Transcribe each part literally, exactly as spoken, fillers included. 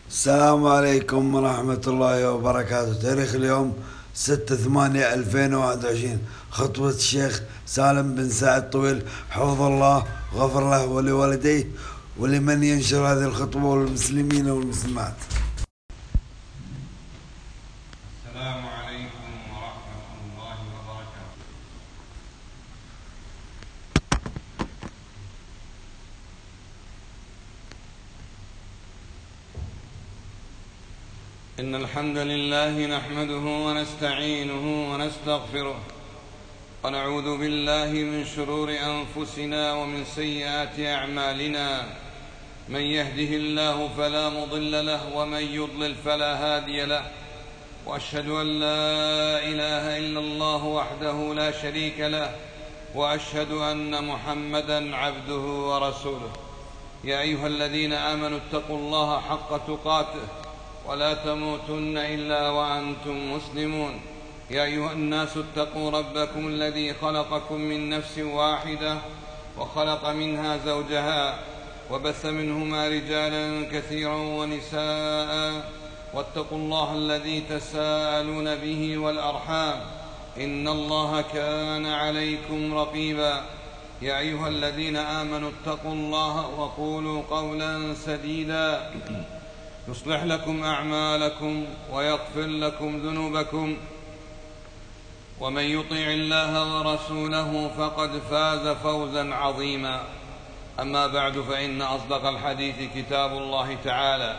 السلام عليكم ورحمة الله وبركاته. تاريخ اليوم ستة ثمانية ألفين وواحد وعشرين. خطبة الشيخ سالم بن سعد طويل حفظه الله وغفر له ولوالديه ولمن ينشر هذه الخطبة والمسلمين والمسلمات. السلام عليكم ورحمة الله وبركاته. إن الحمد لله نحمده ونستعينه ونستغفره ونعوذ بالله من شرور أنفسنا ومن سيئات أعمالنا. من يهده الله فلا مضل له ومن يضلل فلا هادي له، وأشهد أن لا إله إلا الله وحده لا شريك له، وأشهد أن محمدًا عبده ورسوله. يا أيها الذين آمنوا اتقوا الله حق تقاته ولا تموتن إلا وأنتم مسلمون. يا أيها الناس اتقوا ربكم الذي خلقكم من نفس واحدة وخلق منها زوجها وبث منهما رجالا كثيرا ونساء، واتقوا الله الذي تساءلون به والأرحام إن الله كان عليكم رقيبا. يا أيها الذين آمنوا اتقوا الله وقولوا قولا سديدا يصلح لكم أعمالكم ويغفر لكم ذنوبكم، ومن يطع الله ورسوله فقد فاز فوزا عظيما. أما بعد، فإن أصدق الحديث كتاب الله تعالى،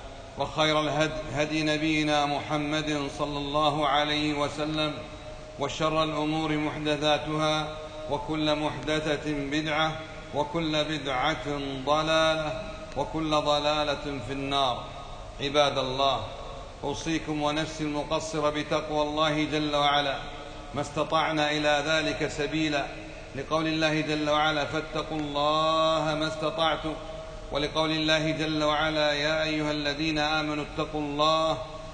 وخير الهدي هدي نبينا محمد صلى الله عليه وسلم، وشر الأمور محدثاتها، وكل محدثة بدعة، وكل بدعة ضلالة، وكل ضلالة في النار. عباد الله، أوصيكم ونفسي المقصر بتقوى الله جل وعلا ما استطعنا إلى ذلك سبيلا، لقول الله جل وعلا: فاتقوا الله ما استطعتم، ولقول الله جل وعلا: يا أيها الذين آمنوا اتقوا الله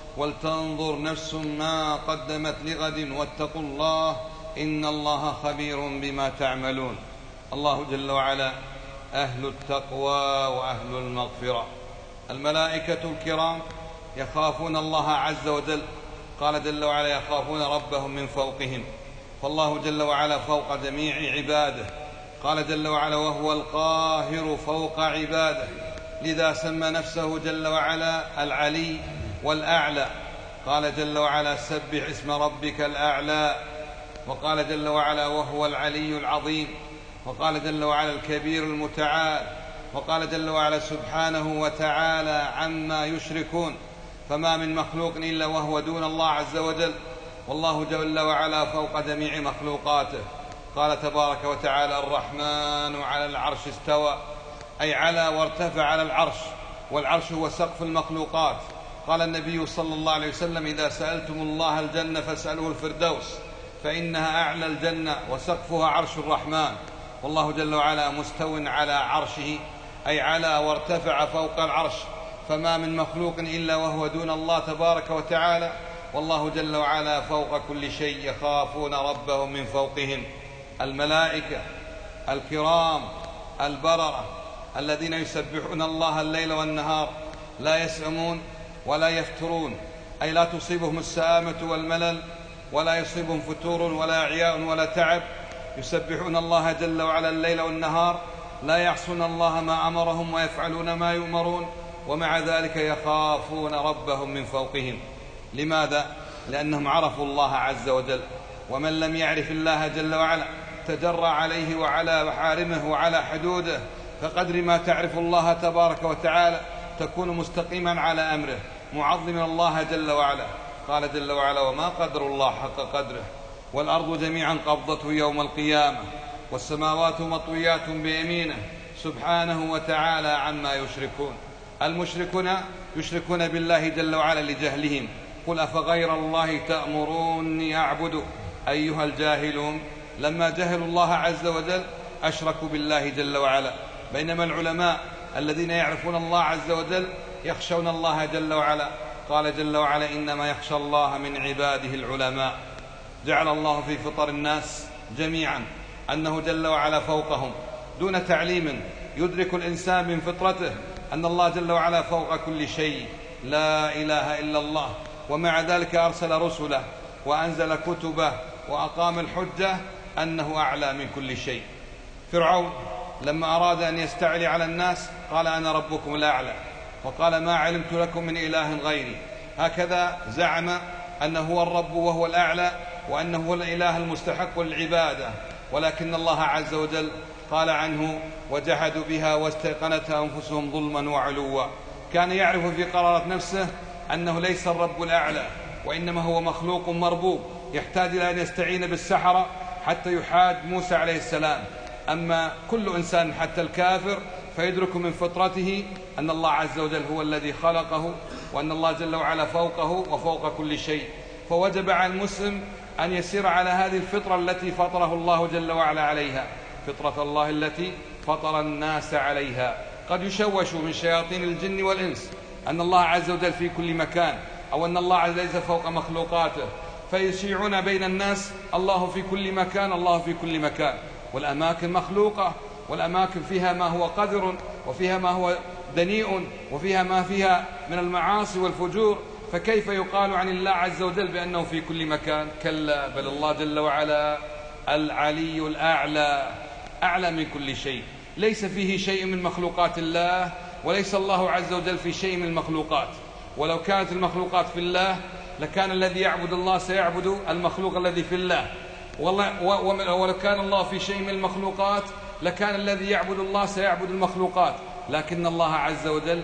ولتنظر نفس ما قدمت لغد واتقوا الله إن الله خبير بما تعملون. الله جل وعلا أهل التقوى وأهل المغفرة. الملائكة الكرام يخافون الله عز وجل، قال جل وعلا: يخافون ربهم من فوقهم، فالله جل وعلا فوق جميع عباده. قال جل وعلا: وهو القاهر فوق عباده، لذا سمى نفسه جل وعلا العلي والأعلى. قال جل وعلا: سبح اسم ربك الأعلى. وقال جل وعلا: وهو العلي العظيم. وقال جل وعلا: الكبير المتعال. وقال جل وعلا: سبحانه وتعالى عما يشركون. فما من مخلوق إلا وهو دون الله عز وجل، والله جل وعلا فوق جميع مخلوقاته. قال تبارك وتعالى: الرحمن على العرش استوى، أي على وارتفع على العرش، والعرش هو سقف المخلوقات. قال النبي صلى الله عليه وسلم: إذا سألتم الله الجنة فاسألوه الفردوس، فإنها أعلى الجنة وسقفها عرش الرحمن. والله جل وعلا مستو على عرشه، أي على وارتفع فوق العرش، فما من مخلوق إلا وهو دون الله تبارك وتعالى، والله جل وعلا فوق كل شيء. يخافون ربهم من فوقهم. الملائكة الكرام البررة الذين يسبحون الله الليل والنهار، لا يسأمون ولا يفترون، أي لا تصيبهم السآمة والملل، ولا يصيبهم فتور ولا عياء ولا تعب. يسبحون الله جل وعلا الليل والنهار، لا يعصون الله ما أمرهم ويفعلون ما يؤمرون، ومع ذلك يخافون ربهم من فوقهم. لماذا؟ لأنهم عرفوا الله عز وجل. ومن لم يعرف الله جل وعلا تجرى عليه وعلى محارمه وعلى حدوده، فقدر ما تعرف الله تبارك وتعالى تكون مستقيما على أمره، معظما الله جل وعلا. قال جل وعلا: وما قدر الله حق قدره، والأرض جميعا قبضته يوم القيامة، والسماوات مطويات بيمينه سبحانه وتعالى عما يشركون. المشركون يشركون بالله جل وعلا لجهلهم. قل أفغير الله تأمروني أعبد أيها الجاهلون. لما جهلوا الله عز وجل أشركوا بالله جل وعلا، بينما العلماء الذين يعرفون الله عز وجل يخشون الله جل وعلا. قال جل وعلا: إنما يخشى الله من عباده العلماء. جعل الله في فطر الناس جميعا أنه جل وعلا فوقهم، دون تعليم يدرك الإنسان من فطرته أن الله جل وعلا فوق كل شيء، لا إله إلا الله، ومع ذلك أرسل رسله وأنزل كتبه وأقام الحجة أنه أعلى من كل شيء. فرعون لما أراد أن يستعلي على الناس قال أنا ربكم الأعلى، وقال ما علمت لكم من إله غيري. هكذا زعم أنه هو الرب وهو الأعلى وأنه هو الإله المستحق للعبادة، ولكن الله عز وجل قال عنه وجحدوا بها واستيقنتها أنفسهم ظلما وعلوا. كان يعرف في قرارة نفسه أنه ليس الرب الأعلى، وإنما هو مخلوق مربوب يحتاج إلى أن يستعين بالسحرة حتى يحاد موسى عليه السلام. أما كل إنسان حتى الكافر فيدرك من فطرته أن الله عز وجل هو الذي خلقه، وأن الله جل وعلا فوقه وفوق كل شيء. فوجب على المسلم أن يسير على هذه الفطرة التي فطره الله جل وعلا عليها، فطرة الله التي فطر الناس عليها. قد يشوش من شياطين الجن والإنس أن الله عز وجل في كل مكان، أو أن الله عز وجل ليس فوق مخلوقاته، فيشيعون بين الناس الله في كل مكان، الله في كل مكان، والأماكن مخلوقة، والأماكن فيها ما هو قذر، وفيها ما هو دنيء، وفيها ما فيها من المعاصي والفجور. فكيف يقال عن الله عز وجل بأنه في كل مكان؟ كلا، بل الله جل وعلا العلي الأعلى، أعلى من كل شيء، ليس فيه شيء من مخلوقات الله، وليس الله عز وجل في شيء من المخلوقات. ولو كانت المخلوقات في الله لكان الذي يعبد الله سيعبد المخلوق الذي في الله، ولو كان الله في شيء من المخلوقات لكان الذي يعبد الله سيعبد المخلوقات. لكن الله عز وجل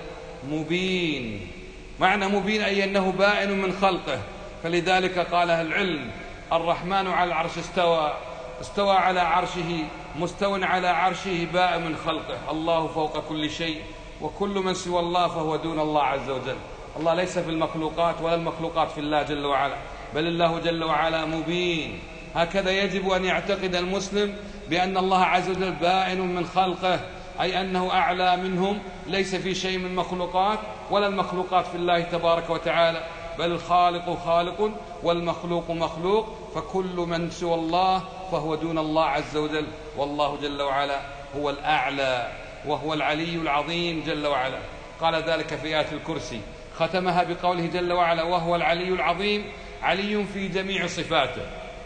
مبين، معنى مبين أي أنه بائن من خلقه. فلذلك قال أهل العلم الرحمن على العرش استوى، استوى على عرشه، مستو على عرشه، بائن من خلقه. الله فوق كل شيء، وكل من سوى الله فهو دون الله عز وجل. الله ليس في المخلوقات ولا المخلوقات في الله جل وعلا، بل الله جل وعلا مبين. هكذا يجب أن يعتقد المسلم بأن الله عز وجل بائن من خلقه، أي أنه أعلى منهم، ليس في شيء من المخلوقات ولا المخلوقات في الله تبارك وتعالى، بل الخالق خالق والمخلوق مخلوق، فكل من سوى الله فهو دون الله عز وجل، والله جل وعلا هو الأعلى وهو العلي العظيم جل وعلا. قال ذلك في آية الكرسي، ختمها بقوله جل وعلا وهو العلي العظيم، علي في جميع صفاته،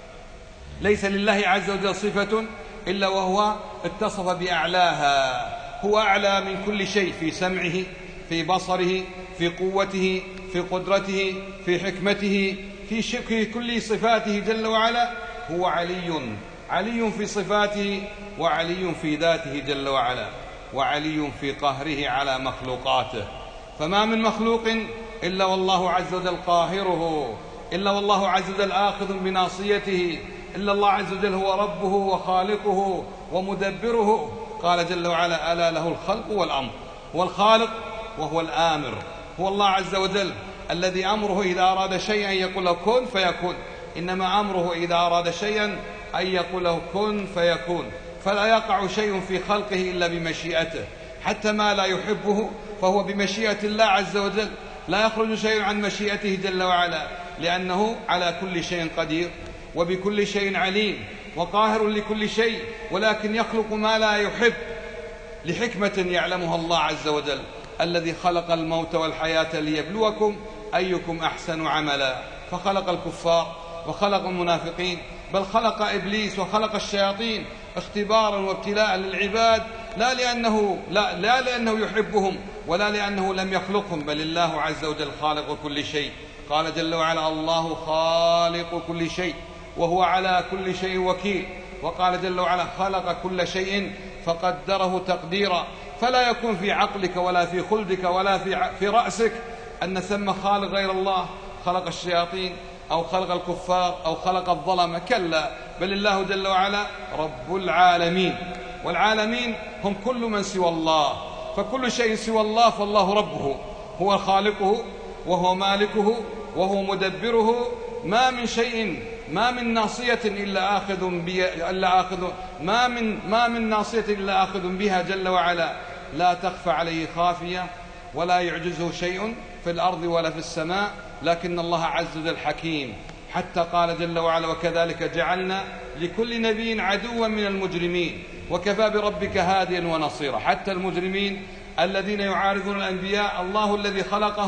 ليس لله عز وجل صفة إلا وهو اتصف بأعلاها. هو أعلى من كل شيء، في سمعه، في بصره، في قوته، في قدرته، في حكمته، في شكل كل صفاته جل وعلا. هو علي، علي في صفاته، وعلي في ذاته جل وعلا، وعلي في قهره على مخلوقاته. فما من مخلوق إلا والله عز وجل قاهره، إلا والله عز وجل آخذ بناصيته، إلا الله عز وجل هو ربه وخالقه ومدبره. قال جل وعلا ألا له الخلق والأمر. هو الخالق وهو الآمر، هو الله عز وجل الذي أمره إذا أراد شيئا يقول له كن فيكون، إنما أمره إذا أراد شيئا أن يقول له كن فيكون. فلا يقع شيء في خلقه إلا بمشيئته، حتى ما لا يحبه فهو بمشيئة الله عز وجل، لا يخرج شيء عن مشيئته جل وعلا، لأنه على كل شيء قدير وبكل شيء عليم وقاهر لكل شيء، ولكن يخلق ما لا يحب لحكمة يعلمها الله عز وجل، الذي خلق الموت والحياة ليبلوكم أيكم أحسن عملا. فخلق الكفار وخلق المنافقين، بل خلق إبليس وخلق الشياطين اختبارا وابتلاء للعباد، لا لأنه, لا, لا لأنه يحبهم ولا لأنه لم يخلقهم، بل الله عز وجل خالق كل شيء. قال جل وعلا الله خالق كل شيء وهو على كل شيء وكيل. وقال جل وعلا خلق كل شيء فقدره تقديرا. فلا يكون في عقلك ولا في خلدك ولا في, في رأسك أن ثم خالق غير الله، خلق الشياطين أو خلق الكفار أو خلق الظلم، كلا، بل الله جل وعلا رب العالمين، والعالمين هم كل من سوى الله. فكل شيء سوى الله فالله ربه، هو خالقه وهو مالكه وهو مدبره. ما من شيء، ما من ناصية إلا آخذ بها، إلا آخذ ما من ما من ناصية إلا آخذ بها جل وعلا، لا تخفى عليه خافية ولا يعجزه شيء في الأرض ولا في السماء، لكن الله عز وجل حكيم. حتى قال جل وعلا وكذلك جعلنا لكل نبي عدوا من المجرمين وكفى بربك هاديا ونصيرا. حتى المجرمين الذين يعارضون الأنبياء الله الذي خلقهم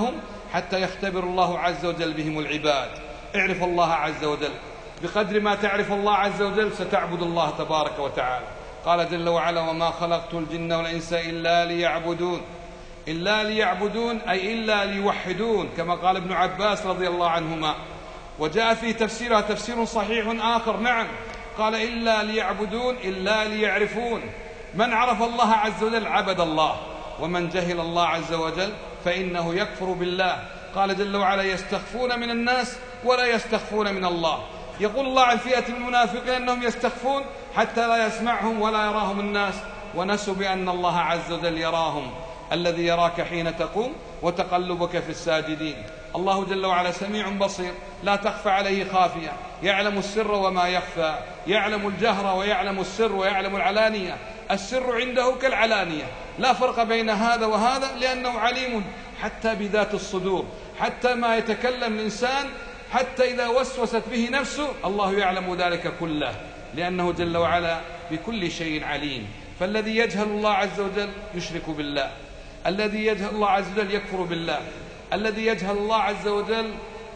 حتى يختبر الله عز وجل بهم العباد. اعرف الله عز وجل، بقدر ما تعرف الله عز وجل ستعبد الله تبارك وتعالى. قال جل وعلا: وما خلقت الجن والإنس إلا ليعبدون. إلا ليعبدون أي إلا ليوحدون، كما قال ابن عباس رضي الله عنهما. وجاء في تفسيرها تفسير صحيح آخر، نعم، قال: إلا ليعبدون إلا ليعرفون. من عرف الله عز وجل عبد الله، ومن جهل الله عز وجل فإنه يكفر بالله. قال جل وعلا: يستخفون من الناس ولا يستخفون من الله. يقول الله عن فئة المنافقين أنهم يستخفون حتى لا يسمعهم ولا يراهم الناس، ونسوا بأن الله عز وجل يراهم، الذي يراك حين تقوم وتقلبك في الساجدين. الله جل وعلا سميع بصير، لا تخفى عليه خافية، يعلم السر وما يخفى، يعلم الجهر ويعلم السر ويعلم العلانية. السر عنده كالعلانية، لا فرق بين هذا وهذا، لأنه عليم حتى بذات الصدور، حتى ما يتكلم الإنسان، حتى إذا وسوست به نفسه الله يعلم ذلك كله، لأنه جل وعلا بكل شيء عليم. فالذي يجهل الله عز وجل يشرك بالله، الذي يجهل الله عز وجل يكفر بالله، الذي يجهل الله عز وجل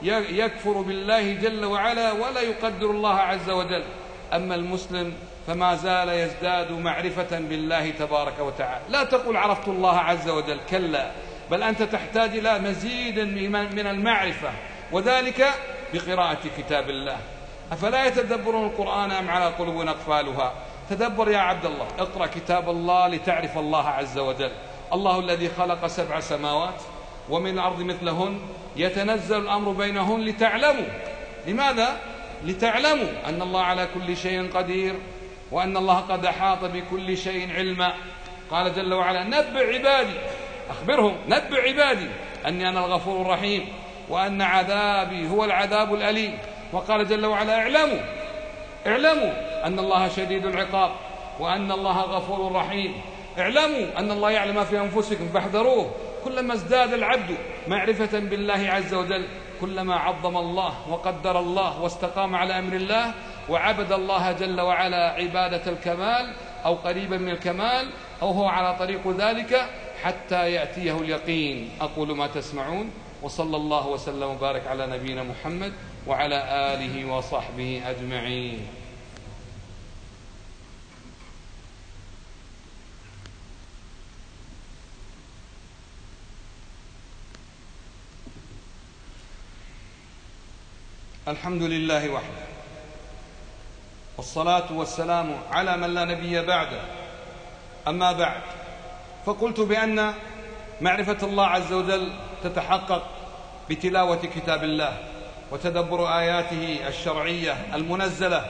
يكفر بالله جل وعلا ولا يقدر الله عز وجل. أما المسلم فما زال يزداد معرفة بالله تبارك وتعالى. لا تقول عرفت الله عز وجل، كلا، بل أنت تحتاج إلى مزيد من المعرفة، وذلك بقراءة كتاب الله. أفلا يتدبرون القرآن أم على قلوب أقفالها؟ تدبر يا عبد الله، اقرأ كتاب الله لتعرف الله عز وجل. الله الذي خلق سبع سماوات ومن الأرض مثلهن يتنزل الأمر بينهن لتعلموا. لماذا؟ لتعلموا أن الله على كل شيء قدير، وأن الله قد أحاط بكل شيء علما. قال جل وعلا: نبئ عبادي، أخبرهم، نبئ عبادي أني أنا الغفور الرحيم، وأن عذابي هو العذاب الأليم. وقال جل وعلا: اعلموا اعلموا أن الله شديد العقاب، وأن الله غفور رحيم. اعلموا أن الله يعلم ما في أنفسكم فاحذروه. كلما ازداد العبد معرفة بالله عز وجل كلما عظم الله وقدر الله واستقام على أمر الله وعبد الله جل وعلا عبادة الكمال أو قريبا من الكمال، أو هو على طريق ذلك حتى يأتيه اليقين. أقول ما تسمعون، وصلى الله وسلم وبارك على نبينا محمد وعلى آله وصحبه أجمعين. الحمد لله وحده، والصلاة والسلام على من لا نبي بعده. أما بعد، فقلت بأن معرفة الله عز وجل تتحقق بتلاوة كتاب الله وتدبر آياته الشرعية المنزلة،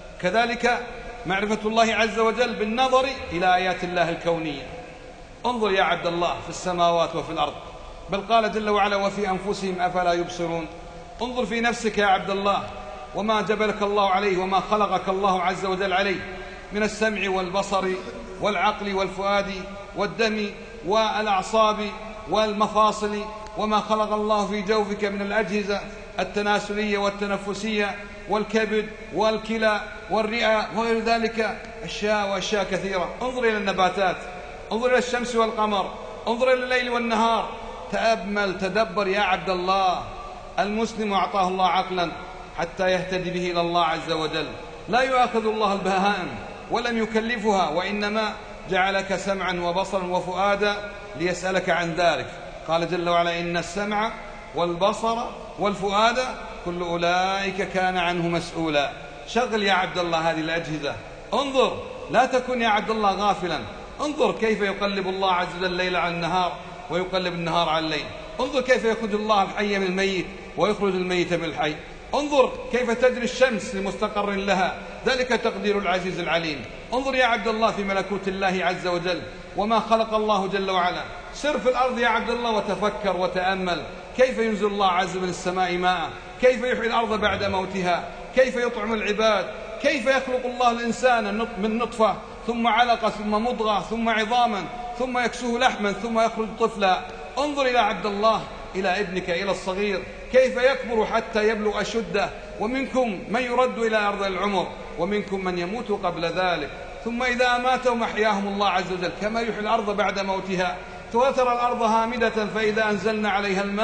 كذلك معرفة الله عز وجل بالنظر إلى آيات الله الكونية. انظر يا عبد الله في السماوات وفي الأرض، بل قال جل وعلا: وفي أنفسهم أفلا يبصرون. انظر في نفسك يا عبد الله وما جبلك الله عليه وما خلقك الله عز وجل عليه من السمع والبصر والعقل والفؤاد والدم والأعصاب والمفاصل، وما خلق الله في جوفك من الأجهزة التناسلية والتنفسية والكبد والكلى والرئة وغير ذلك، أشياء وأشياء كثيرة. انظر إلى النباتات، انظر إلى الشمس والقمر، انظر إلى الليل والنهار، تأمل، تدبر يا عبد الله. المسلم أعطاه الله عقلا حتى يهتدي به إلى الله عز وجل. لا يؤاخذ الله البهائم ولم يكلفها، وإنما جعلك سمعا وبصرا وفؤادا ليسألك عن ذلك. قال جل وعلا: إن السمع والبصر والفؤاد كل أولئك كان عنه مسؤولا. شغل يا عبد الله هذه الأجهزة، انظر، لا تكن يا عبد الله غافلا. انظر كيف يقلب الله عز وجل الليل على النهار ويقلب النهار على الليل. انظر كيف يخرج الله الحي من الميت ويخرج الميت من الحي. انظر كيف تجري الشمس لمستقر لها، ذلك تقدير العزيز العليم. انظر يا عبد الله في ملكوت الله عز وجل وما خلق الله جل وعلا. سر في الأرض يا عبد الله وتفكر وتأمل كيف ينزل الله عز من السماء ماء، كيف يحيي الأرض بعد موتها، كيف يطعم العباد، كيف يخلق الله الإنسان من نطفة ثم علقة ثم مضغة ثم عظاما ثم يكسوه لحما ثم يخرج طفلا. انظر إلى عبد الله، إلى ابنك، إلى الصغير، كيف يكبر حتى يبلغ أشده. ومنكم من يرد إلى أرض العمر، ومنكم من يموت قبل ذلك، ثم إذا أماتهم أحياهم الله عز وجل كما يحيي الأرض بعد موتها. وترى الأرض هامدة فإذا أنزلنا عليها الماء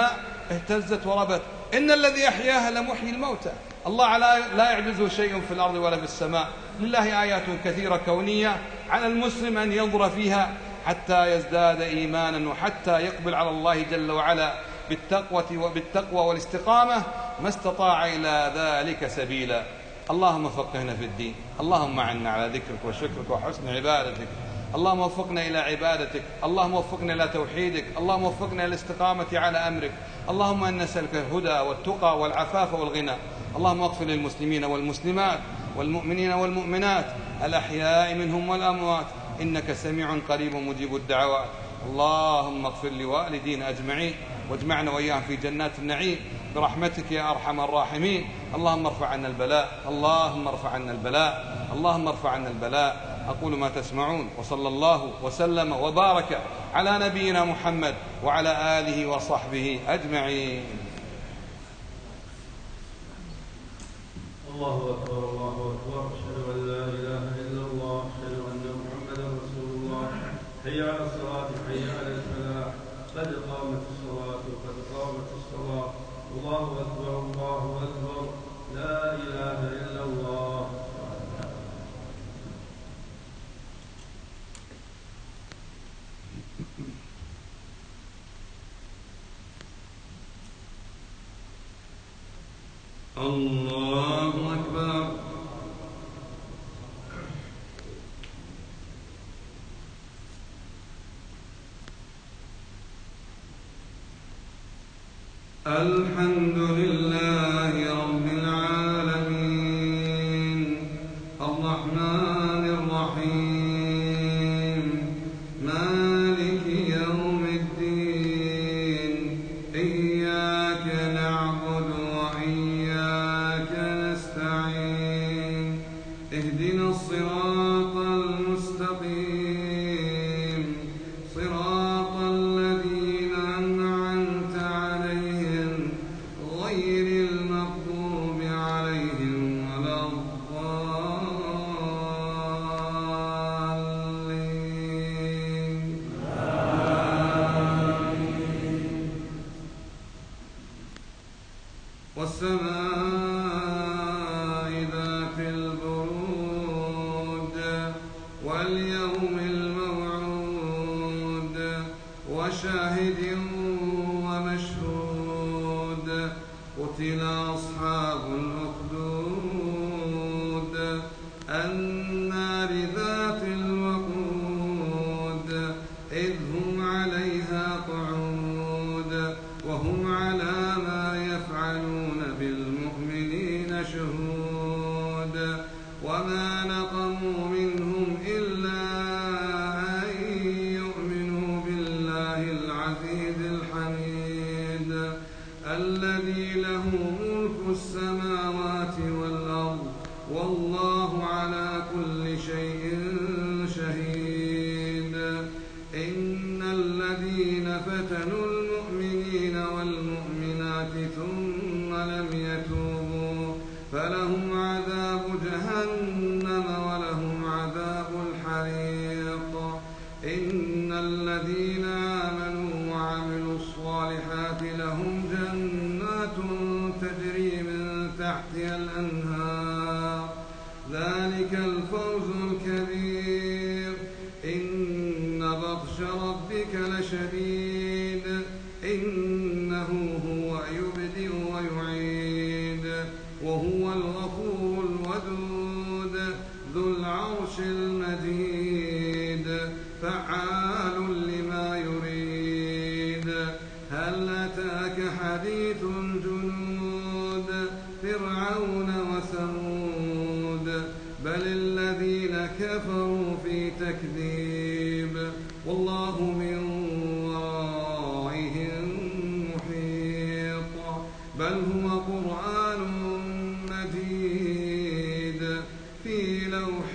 اهتزت وربت. إن الذي أحياها لمحيي الموتى. الله لا يعجزه شيء في الأرض ولا في السماء. لله آيات كثيرة كونية، على المسلم أن ينظر فيها حتى يزداد إيمانا وحتى يقبل على الله جل وعلا بالتقوى وبالتقوى والاستقامة ما استطاع إلى ذلك سبيلا. اللهم فقهنا في الدين، اللهم عنا على ذكرك وشكرك وحسن عبادتك، اللهم وفقنا إلى عبادتك، اللهم وفقنا إلى توحيدك، اللهم وفقنا إلى الاستقامة على أمرك، اللهم أن نسألك الهدى والتقى والعفاف والغنى. اللهم اغفر للمسلمين والمسلمات والمؤمنين والمؤمنات الأحياء منهم والأموات، إنك سميع قريب مجيب الدعوات. اللهم اغفر لوالدينا أجمعين واجمعنا وإياهم في جنات النعيم برحمتك يا أرحم الراحمين. اللهم ارفع عنا البلاء، اللهم ارفع عنا البلاء، اللهم ارفع عنا البلاء. أقول ما تسمعون، وصلى الله وسلم وبارك على نبينا محمد وعلى آله وصحبه أجمعين. الله أكبر الله أكبر، أشهد أن لا إله إلا الله، أشهد أن محمدا رسول الله. حي على الصلاة، حي على الفلاح، قد قامت الصلاة قد قامت الصلاة. الله أكبر الله أكبر، لا إله إلا الله. الله أكبر. الحمد لله رب العالمين، الرحمن الرحيم، مالك يوم الدين، إياك نعبد وإياك نستعين، اهدنا الصراط المستقيم، صراط الذين أنعمت عليهم غير المغضوب عليهم ولا الضالين. والسماء ذات البرود واليوم الموعود وشاهد ومشهود. قتل أصحاب الأخدود النار ذات الوقود إذ هم عليها قعود وهم على ما يفعلون بالمؤمنين شهود. وما نقموا منهم إلا أن يؤمنوا بالله العزيز الحميد الذي له ملك السماوات والأرض والله على كل شيء شهيد. إن الذين فتنوا المؤمنين والمؤمنات ثم لم يتوبوا فلهم عذاب جهنم ولهم عذاب الحريق. إن الذين آمنوا وعملوا الصالحات لهم جنات تجري من تحتها الأنهار، ذلك الفوز الكبير. إن بطش ربك لشديد، إنه هو يبدئ ويعيد وهو الغفور الودود ذو العرش المجيد فعال لما يريد. هل أتاك حديث الجنود فرعون وثمود بل الذين كفروا في تكذيب والله من ورائهم محيط. بل هو قرآن مجيد في لوح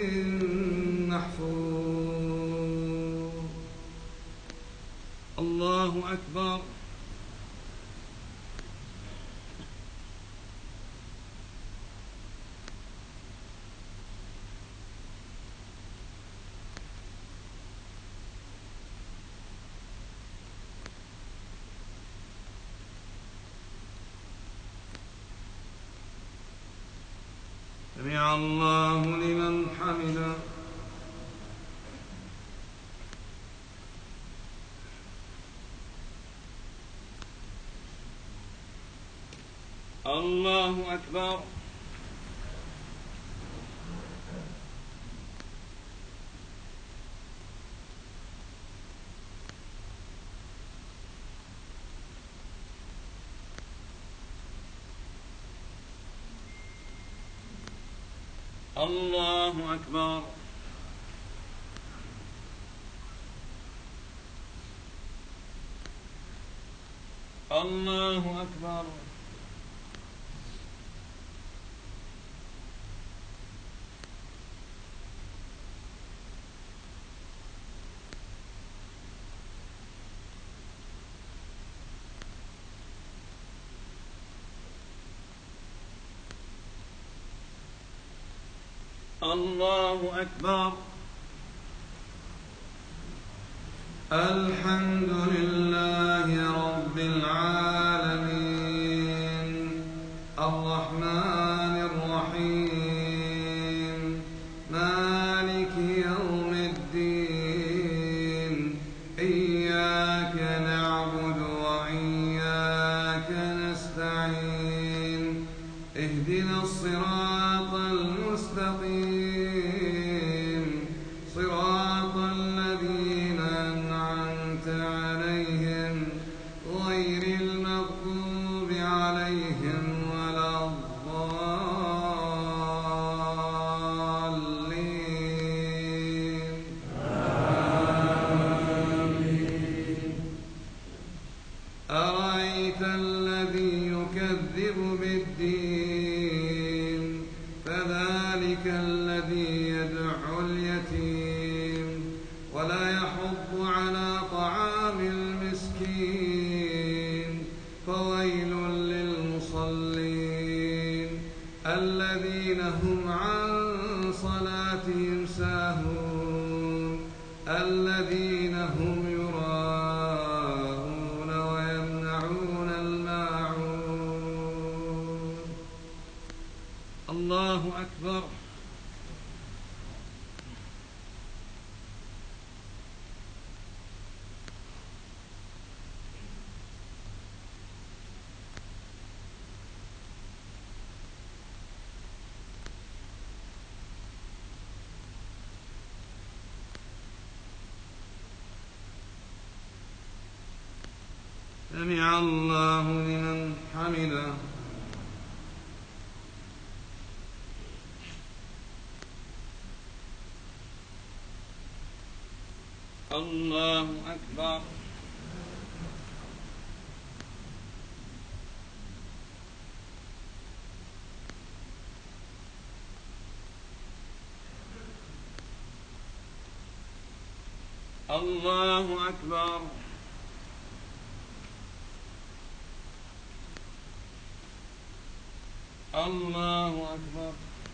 محفوظ. الله أكبر. سمع الله لمن حمده. الله أكبر. الله أكبر. الله أكبر. الله أكبر. الحمد لله رب العالمين الرحمن الرحيم مالك يوم الدين إياك نعبد وإياك نستعين اهدنا الصراط المستقيم صراط الذين أنعمت عليهم غير المغضوب عليهم ولا الضالين آمين. أرأيت الذي يكذب بالدين فذلك الذي يدعو اليتيم ولا يحض على طعام المسكين فويل للمصلين الذين هم عن صلاتهم ساهون الذين هم يراءون ويمنعون الماعون. الله أكبر. سمع الله لمن حمده. الله أكبر. الله أكبر. الله أكبر.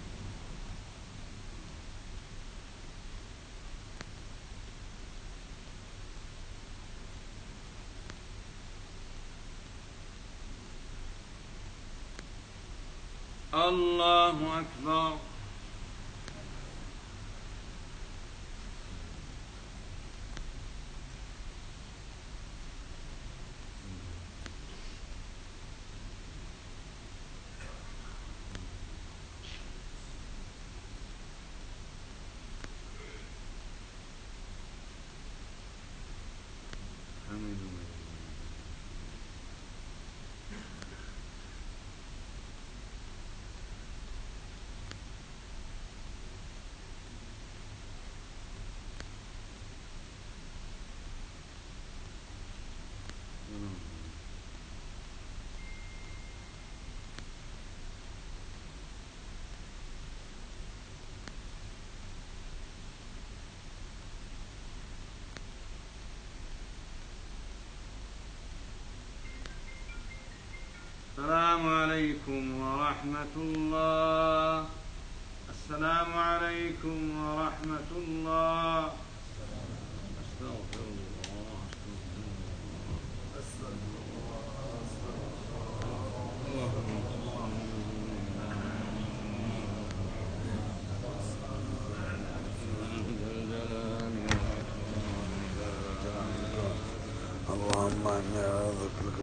الله أكبر. السلام عليكم ورحمة الله. السلام عليكم ورحمة الله. أستغفر الله. أستغفر الله. الله إني أعوذ بك